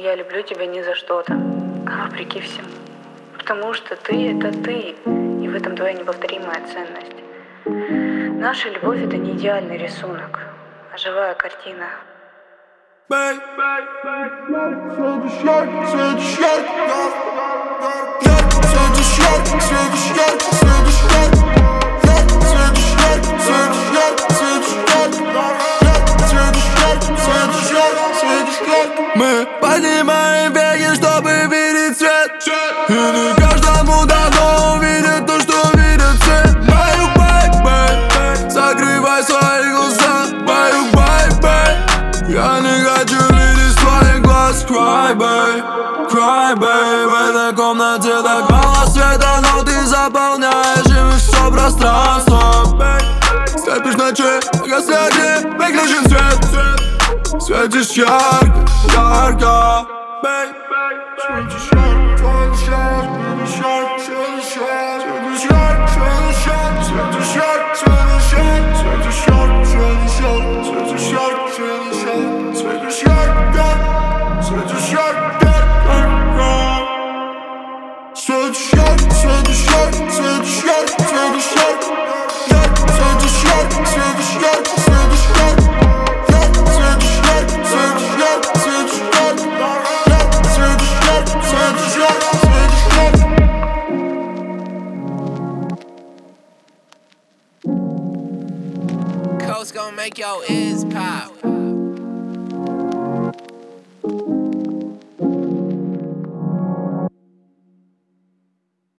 Я люблю тебя не за что-то, а вопреки всему. Потому что ты — это ты, и в этом твоя неповторимая ценность. Наша любовь — это не идеальный рисунок, а живая картина. Мы поднимаем веки, чтобы видеть свет. И не каждому дано увидеть то, что видят все. Баю, бай, бай, закрывай свои глаза. Баю, бай, бай, я не хочу видеть твоих глаз. Cry, babe, в этой комнате так мало света, но ты заполняешь им все пространство. Слепишь ночи, если огни, выключен свет. Светишь ярко, ярко, babe. Светишь ярко, светишь ярко, светишь ярко, светишь ярко, светишь ярко, светишь ярко, светишь ярко, светишь ярко, светишь ярко, светишь ярко, светишь ярко, светишь ярко, светишь ярко, светишь ярко, светишь ярко, светишь ярко, светишь ярко. Coast gon' make your ears pop.